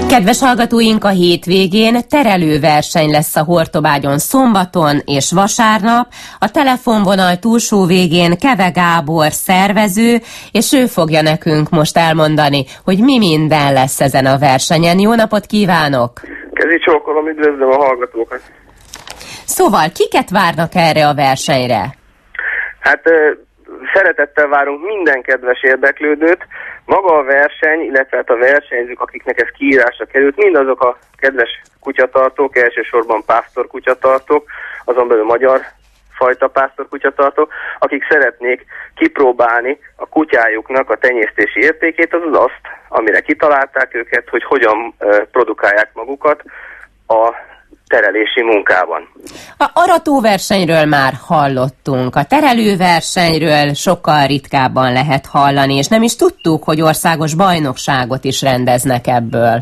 Kedves hallgatóink, a hétvégén terelőverseny lesz a Hortobágyon szombaton és vasárnap. A telefonvonal túlsó végén Keve Gábor szervező, és ő fogja nekünk most elmondani, hogy mi minden lesz ezen a versenyen. Jó napot kívánok! Kezi csókolom, üdvözlöm a hallgatókat! Szóval, kiket várnak erre a versenyre? Hát szeretettel várunk minden kedves érdeklődőt. Maga a verseny, illetve hát a versenyzők, akiknek ez kiírásra került, mindazok a kedves kutyatartók, elsősorban pásztorkutyatartók, azon belül magyar fajta pásztorkutyatartók, akik szeretnék kipróbálni a kutyájuknak a tenyésztési értékét, azaz azt, amire kitalálták őket, hogy hogyan produkálják magukat a terelési munkában. A aratóversenyről már hallottunk, a terelőversenyről sokkal ritkábban lehet hallani, és nem is tudtuk, hogy országos bajnokságot is rendeznek ebből.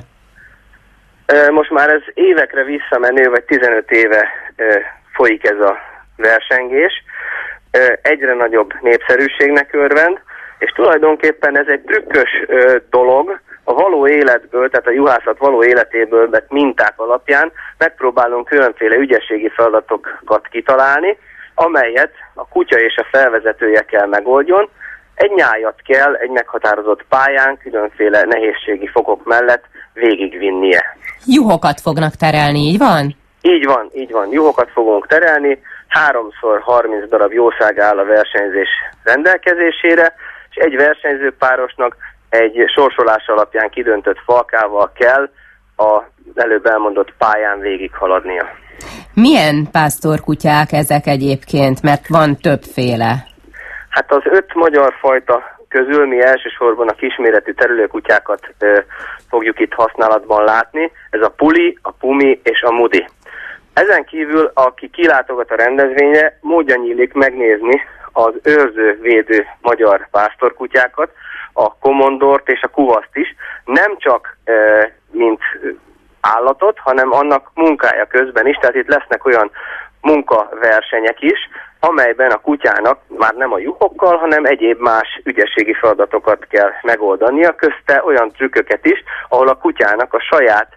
Most már ez évekre visszamenő, vagy 15 éve folyik ez a versengés. Egyre nagyobb népszerűségnek örvend, és tulajdonképpen ez egy trükkös dolog, a való életből, tehát a juhászat való életéből vett minták alapján megpróbálunk különféle ügyességi feladatokat kitalálni, amelyet a kutya és a felvezetője kell megoldjon. Egy nyájat kell egy meghatározott pályán különféle nehézségi fokok mellett végigvinnie. Juhokat fognak terelni, így van? Így van. Juhokat fogunk terelni, 3x30 darab jószág áll a versenyzés rendelkezésére, és egy versenyzőpárosnak egy sorsolás alapján kidöntött falkával kell az előbb elmondott pályán végighaladnia. Milyen pásztorkutyák ezek egyébként, mert van többféle? Hát az 5 magyar fajta közül mi elsősorban a kisméretű terülőkutyákat fogjuk itt használatban látni. Ez a puli, a pumi és a mudi. Ezen kívül, aki kilátogat a rendezvényre, módja nyílik megnézni az őrző-védő magyar pásztorkutyákat, a komondort és a kuvaszt is, nem csak mint állatot, hanem annak munkája közben is, tehát itt lesznek olyan munkaversenyek is, amelyben a kutyának már nem a juhokkal, hanem egyéb más ügyességi feladatokat kell megoldania, közte olyan trükköket is, ahol a kutyának a saját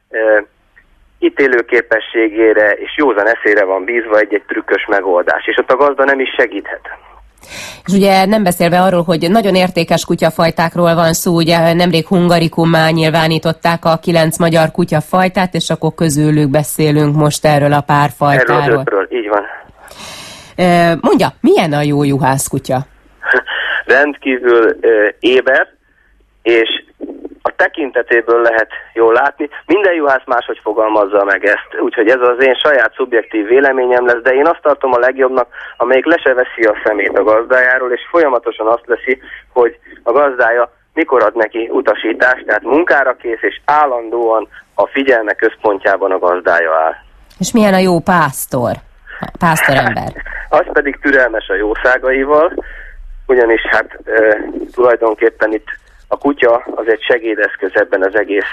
ítélőképességére és józan eszére van bízva egy trükkös megoldás, és ott a gazda nem is segíthet. És ugye nem beszélve arról, hogy nagyon értékes kutyafajtákról van szó, ugye nemrég hungarikummá nyilvánították a 9 magyar kutyafajtát, és akkor közülük beszélünk most erről a pár fajtáról. Erről, így van. Mondja, milyen a jó juhászkutya? Rendkívül éber, és a tekintetéből lehet jól látni. Minden juhász máshogy fogalmazza meg ezt, úgyhogy ez az én saját szubjektív véleményem lesz, de én azt tartom a legjobbnak, amelyik le se veszi a szemét a gazdájáról, és folyamatosan azt veszi, hogy a gazdája mikor ad neki utasítást, tehát munkára kész, és állandóan a figyelme központjában a gazdája áll. És milyen a jó pásztorember? Az pedig türelmes a jószágaival, ugyanis hát tulajdonképpen itt a kutya az egy segédeszköz ebben az egész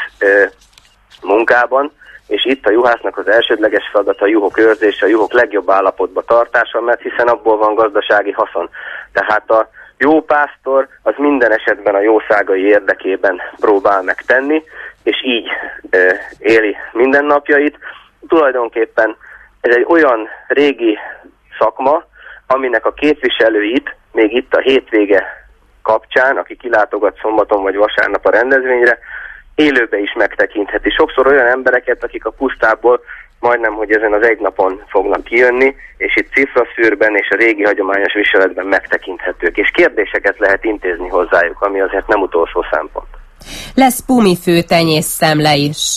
munkában, és itt a juhásznak az elsődleges feladata a juhok őrzése, a juhok legjobb állapotba tartása, mert hiszen abból van gazdasági haszon. Tehát a jó pásztor az minden esetben a jószágai érdekében próbál megtenni, és így éli mindennapjait. Tulajdonképpen ez egy olyan régi szakma, aminek a képviselőit még itt a hétvége kapcsán, aki kilátogat szombaton vagy vasárnap a rendezvényre, élőbe is megtekintheti. Sokszor olyan embereket, akik a pusztából majdnem, hogy ezen az egy napon fognak kijönni, és itt cifraszűrben és a régi hagyományos viseletben megtekinthetők, és kérdéseket lehet intézni hozzájuk, ami azért nem utolsó szempont. Lesz pumifő tenyészszemle is.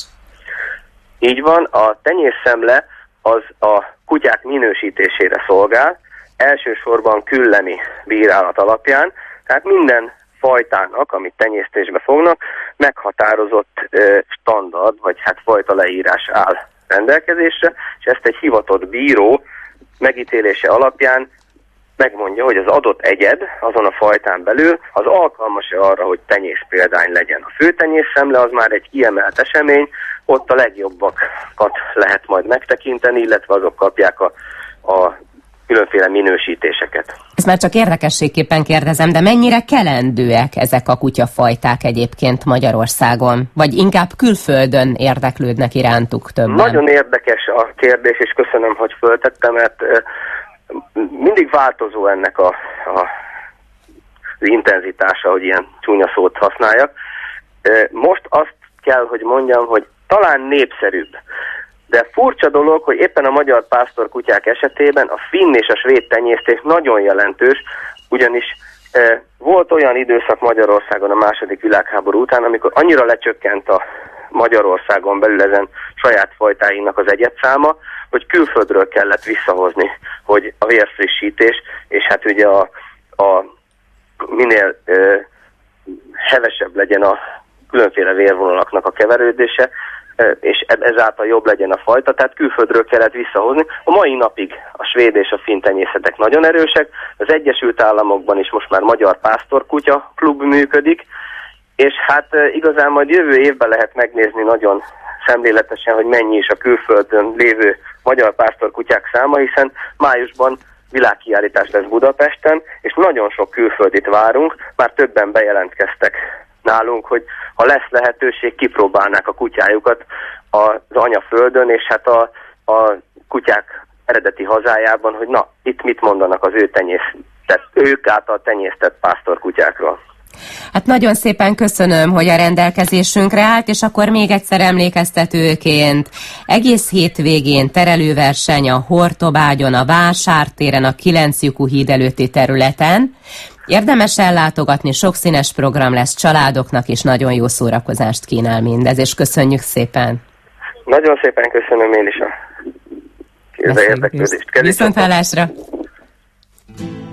Így van, a tenyészszemle az a kutyák minősítésére szolgál, elsősorban küllemi bírálat alapján, tehát minden fajtának, amit tenyésztésbe fognak, meghatározott standard, vagy hát fajta leírás áll rendelkezésre, és ezt egy hivatott bíró megítélése alapján megmondja, hogy az adott egyed azon a fajtán belül az alkalmas-e arra, hogy tenyészpéldány legyen. A főtenyészszemle az már egy kiemelt esemény, ott a legjobbakat lehet majd megtekinteni, illetve azok kapják a különféle minősítéseket. Ezt már csak érdekességképpen kérdezem, de mennyire kelendőek ezek a kutyafajták egyébként Magyarországon? Vagy inkább külföldön érdeklődnek irántuk többen? Nagyon érdekes a kérdés, és köszönöm, hogy föltettem, mert mindig változó ennek az intenzitása, hogy ilyen csúnya szót használjak. Most azt kell, hogy mondjam, hogy talán népszerűbb. De furcsa dolog, hogy éppen a magyar pásztorkutyák esetében a finn és a svéd tenyésztés nagyon jelentős, ugyanis volt olyan időszak Magyarországon a II. Világháború után, amikor annyira lecsökkent a Magyarországon belül ezen saját fajtáinak az egyedszáma, hogy külföldről kellett visszahozni, hogy a vérfrissítés, és hát ugye a minél hevesebb legyen a különféle vérvonalaknak a keverődése, és ezáltal jobb legyen a fajta, tehát külföldről kellett visszahozni. A mai napig a svéd és a finn tenyészetek nagyon erősek, az Egyesült Államokban is most már magyar pásztorkutya klub működik, és hát igazán majd jövő évben lehet megnézni nagyon szemléletesen, hogy mennyi is a külföldön lévő magyar pásztorkutyák száma, hiszen májusban világkiállítás lesz Budapesten, és nagyon sok külföldit várunk, már többen bejelentkeztek nálunk, hogy ha lesz lehetőség, kipróbálnák a kutyájukat az anyaföldön, és hát a kutyák eredeti hazájában, hogy na, itt mit mondanak az ők által tenyésztett pásztorkutyákról. Hát nagyon szépen köszönöm, hogy a rendelkezésünkre állt, és akkor még egyszer emlékeztetőként egész hétvégén terelőverseny a Hortobágyon, a Vásártéren, a 9 lyukú híd előtti területen. Érdemes ellátogatni, sokszínes program lesz családoknak, és nagyon jó szórakozást kínál mindez, és köszönjük szépen. Nagyon szépen köszönöm én is a érdeklődést. Viszonthallásra!